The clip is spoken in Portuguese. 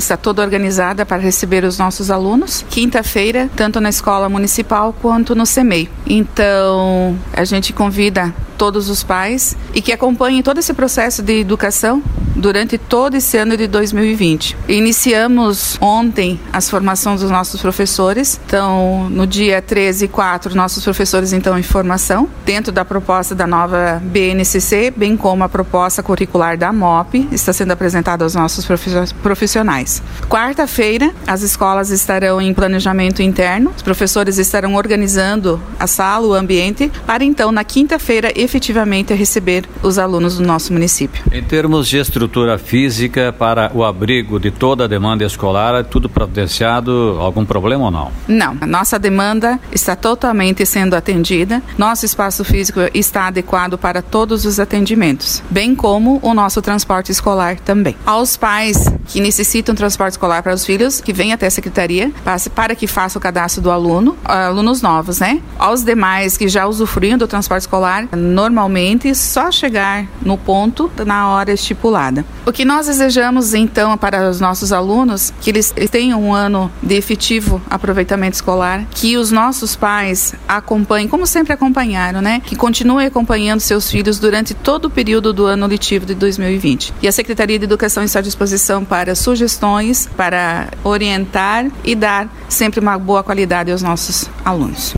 está toda organizada para receber os nossos alunos. Quinta-feira, tanto na escola municipal quanto no CEMEI. Então, a gente convida todos os pais e que acompanhem todo esse processo de educação durante todo esse ano de 2020. Iniciamos ontem as formações dos nossos professores. Então, no dia 13 e 4, nossos professores estão em formação, dentro da proposta da nova BNCC, bem como a proposta curricular da MOP, está sendo apresentada aos nossos profissionais. Quarta-feira, as escolas estarão em planejamento interno, os professores estarão organizando a sala, o ambiente, para então, na quinta-feira, efetivamente receber os alunos do nosso município. Em termos de estrutura física para o abrigo de toda a demanda escolar, é tudo providenciado? Algum problema ou não? Não, a nossa demanda está totalmente sendo atendida, nosso espaço físico está adequado para todos os atendimentos, bem como o nosso transporte escolar também. Aos pais que necessitam transporte escolar para os filhos, que venham até a secretaria para que faça o cadastro do aluno, alunos novos, né? Aos demais que já usufruem do transporte escolar, normalmente só chegar no ponto na hora estipulada. O que nós desejamos então para os nossos alunos, que eles tenham um ano de efetivo aproveitamento escolar, que os nossos pais acompanhem, como sempre acompanharam, né? Que continuem acompanhando seus filhos durante todo o período do ano letivo de 2020. E a Secretaria de Educação está à disposição para sugestões, para orientar e dar sempre uma boa qualidade aos nossos alunos.